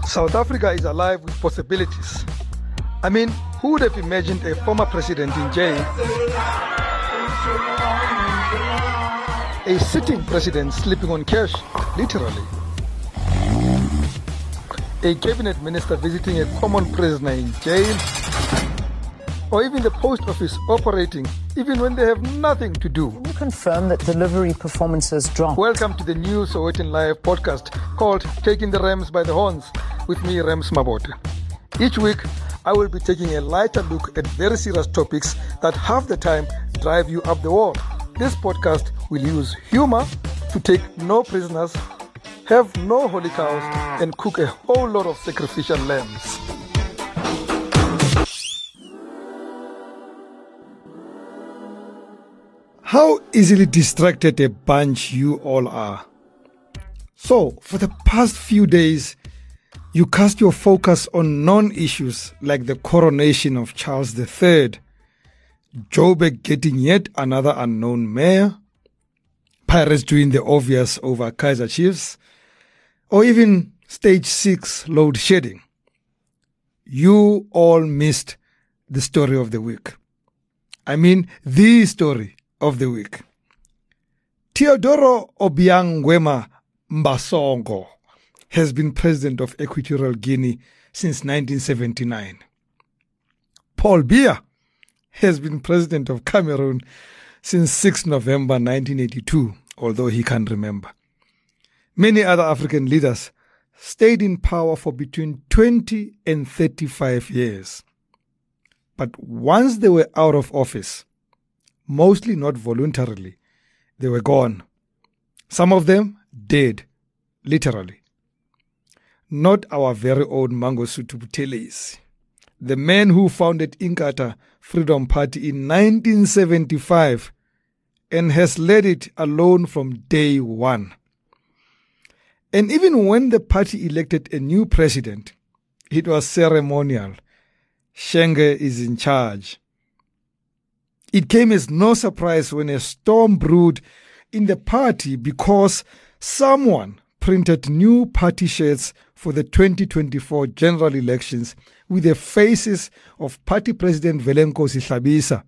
South Africa is alive with possibilities. I mean, who would have imagined a former president in jail? A sitting president sleeping on cash, literally. A cabinet minister visiting a common prisoner in jail. Or even the post office operating even when they have nothing to do. Can you confirm that delivery performances dropped? Welcome to the new Sowetan Live podcast called Taking the Rams by the Horns with me, Rams Mabote. Each week, I will be taking a lighter look at very serious topics that half the time drive you up the wall. This podcast will use humor to take no prisoners, have no holy cows, and cook a whole lot of sacrificial lambs. How easily distracted a bunch you all are. So, for the past few days, you cast your focus on non-issues like the coronation of Charles III, Joburg getting yet another unknown mayor, Pirates doing the obvious over Kaizer Chiefs, or even stage 6 load shedding. You all missed the story of the week. I mean, the story of the week. Teodoro Obiang Nguema Mbasongo has been president of Equatorial Guinea since 1979. Paul Biya has been president of Cameroon since 6 November 1982, although he can't remember. Many other African leaders stayed in power for between 20 and 35 years. But once they were out of office, mostly not voluntarily, they were gone. Some of them dead, literally. Not our very own Mangosuthu Buthelezi, the man who founded Inkatha Freedom Party in 1975 and has led it alone from day one. And even when the party elected a new president, it was ceremonial. Shenge is in charge. It came as no surprise when a storm brewed in the party because someone printed new party shirts for the 2024 general elections with the faces of party president Velenkosi Hlabisa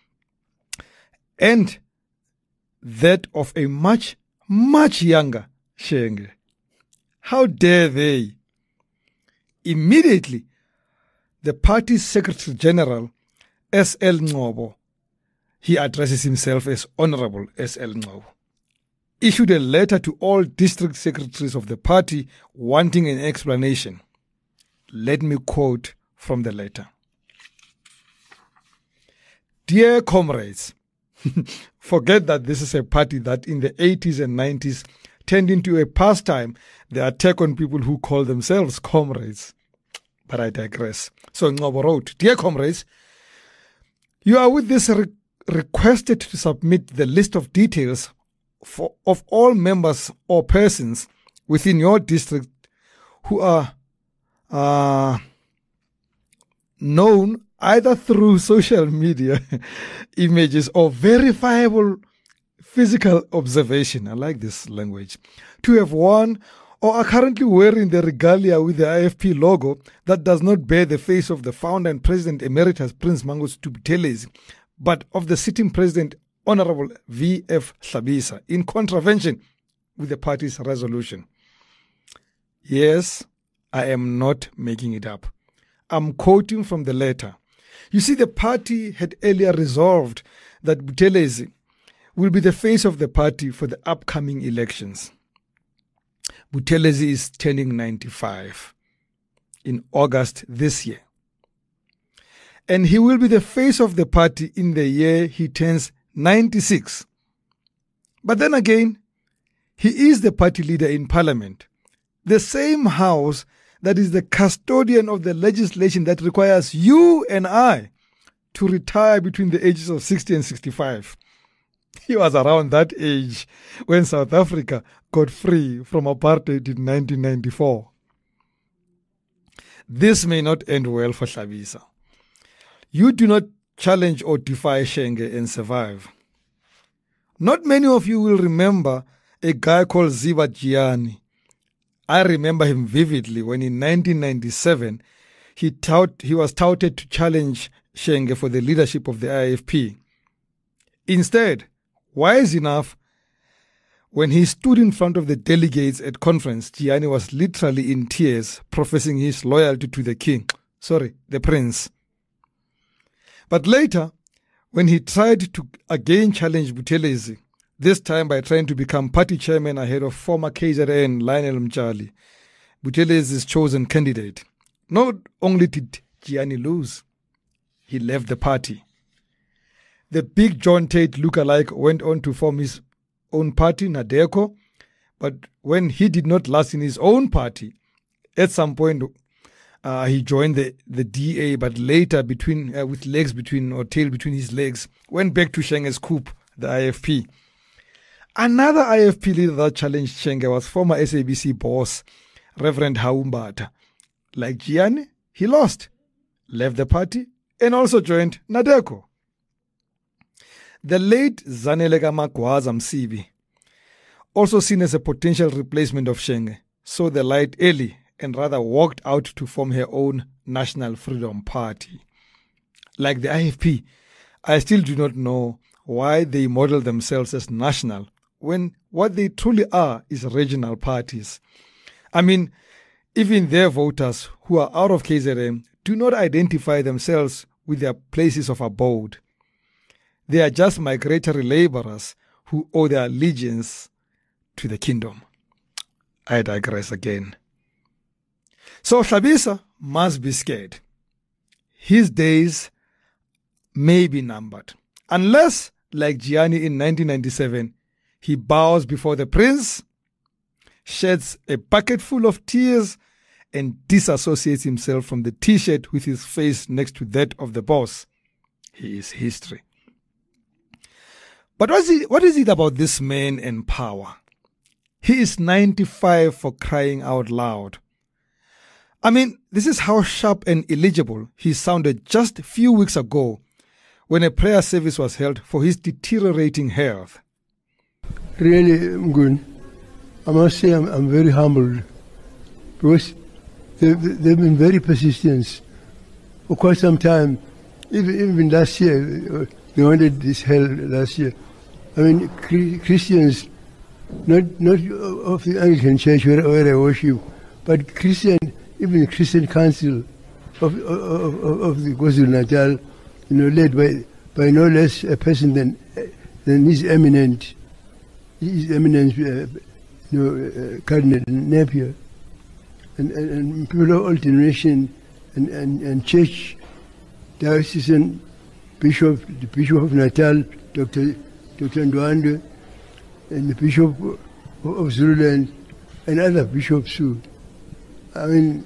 and that of a much, much younger Shenge. How dare they? Immediately, the party's Secretary General, S.L. Ngcobo, he addresses himself as Honorable S.L. Ngcobo, issued a letter to all district secretaries of the party wanting an explanation. Let me quote from the letter. Dear comrades, forget that this is a party that in the 80s and 90s turned into a pastime, the attack on people who call themselves comrades. But I digress. So Ngcobo wrote, Dear comrades, you are with this requested to submit the list of details of all members or persons within your district who are known either through social media images or verifiable physical observation. I like this language. To have worn or are currently wearing the regalia with the IFP logo that does not bear the face of the founder and president emeritus Prince Mangosuthu Buthelezi, but of the sitting president, Honorable V.F. Hlabisa, in contravention with the party's resolution. Yes, I am not making it up. I'm quoting from the letter. You see, the party had earlier resolved that Buthelezi will be the face of the party for the upcoming elections. Buthelezi is turning 95 in August this year. And he will be the face of the party in the year he turns 96. But then again, he is the party leader in parliament, the same house that is the custodian of the legislation that requires you and I to retire between the ages of 60 and 65. He was around that age when South Africa got free from apartheid in 1994. This may not end well for Hlabisa. You do not challenge or defy Shenge and survive. Not many of you will remember a guy called Ziva Gianni, I remember him vividly when in 1997 he was touted to challenge Shenge for the leadership of the IFP. Instead, wise enough, when he stood in front of the delegates at conference, Gianni was literally in tears, professing his loyalty to the prince. But later, when he tried to again challenge Buthelezi, this time by trying to become party chairman ahead of former KZN Lionel Mtshali, Buthelezi's chosen candidate, not only did Gianni lose, he left the party. The big John Tate lookalike went on to form his own party, Nadeco, but when he did not last in his own party, at some point he joined the DA, but later with tail between his legs, went back to Shenge's coup, the IFP. Another IFP leader that challenged Shenge was former SABC boss, Reverend Haumbata. Like Gianni, he lost, left the party, and also joined Nadeco. The late Zanele Magwaza Msibi, also seen as a potential replacement of Shenge, saw the light early and rather walked out to form her own National Freedom Party. Like the IFP, I still do not know why they model themselves as national when what they truly are is regional parties. I mean, even their voters who are out of KZN do not identify themselves with their places of abode. They are just migratory laborers who owe their allegiance to the kingdom. I digress again. So Hlabisa must be scared. His days may be numbered. Unless, like Gianni in 1997, he bows before the prince, sheds a bucket full of tears, and disassociates himself from the T-shirt with his face next to that of the boss. He is history. But what is it about this man and power? He is 95 for crying out loud. I mean, this is how sharp and illegible he sounded just a few weeks ago when a prayer service was held for his deteriorating health. Really, Mgun, I must say I'm very humbled because they've been very persistent for quite some time. Even last year, they wanted this hell last year. I mean, Christians, not of the Anglican Church where I worship, but even the Christian Council of the KwaZulu-Natal, led by no less a person than His Eminence, Cardinal Napier, and people of all denomination and church, diocesan bishop, the Bishop of Natal, Dr. Ndwandwe, and the Bishop of Zululand, and other bishops too. I mean,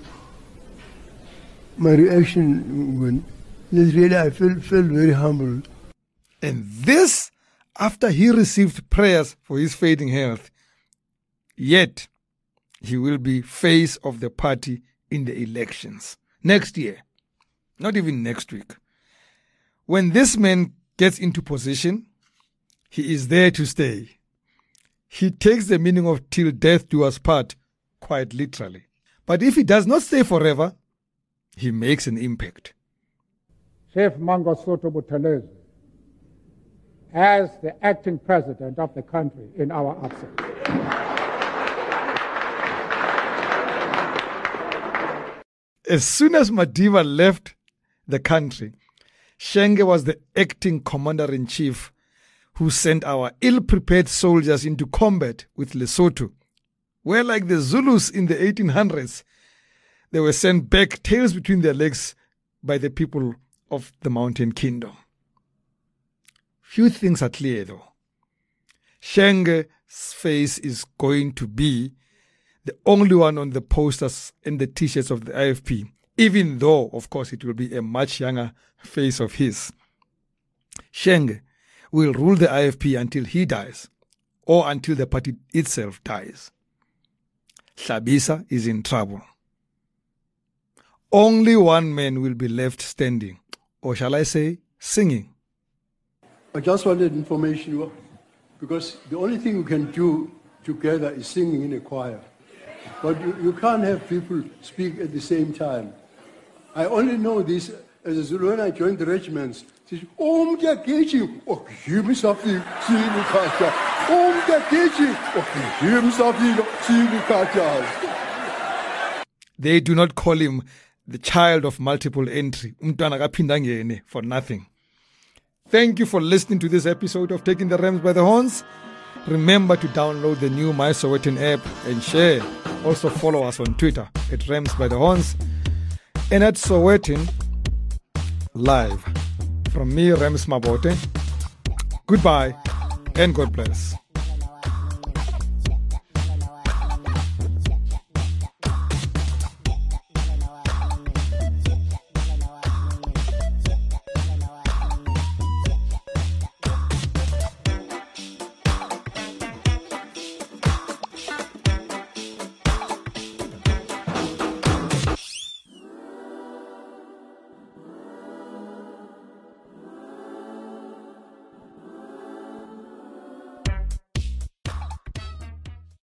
my reaction is really, I felt very humble. And this after he received prayers for his fading health. Yet, he will be face of the party in the elections next year, not even next week. When this man gets into position, he is there to stay. He takes the meaning of till death do us part quite literally. But if he does not stay forever, he makes an impact. Chief Mangosuthu Buthelezi, as the acting president of the country in our absence. As soon as Madiba left the country, Shenge was the acting commander-in-chief who sent our ill-prepared soldiers into combat with Lesotho, where, like the Zulus in the 1800s, they were sent back tails between their legs by the people of the Mountain Kingdom. Few things are clear, though. Shenge's face is going to be the only one on the posters and the T-shirts of the IFP, even though, of course, it will be a much younger face of his. Shenge will rule the IFP until he dies, or until the party itself dies. Hlabisa is in trouble. Only one man will be left standing, or shall I say, singing. I just wanted information because the only thing we can do together is singing in a choir. But you can't have people speak at the same time. I only know this as a Zulu when I joined the regiments. They do not call him the child of multiple entry, umntwana kaphinda ngene, for nothing. Thank you for listening to this episode of Taking the Rams by the Horns. Remember to download the new My Sowetan app and share. Also follow us on Twitter at Rams by the Horns and at Sowetan Live. From me, Rams Mabote. Goodbye and God bless.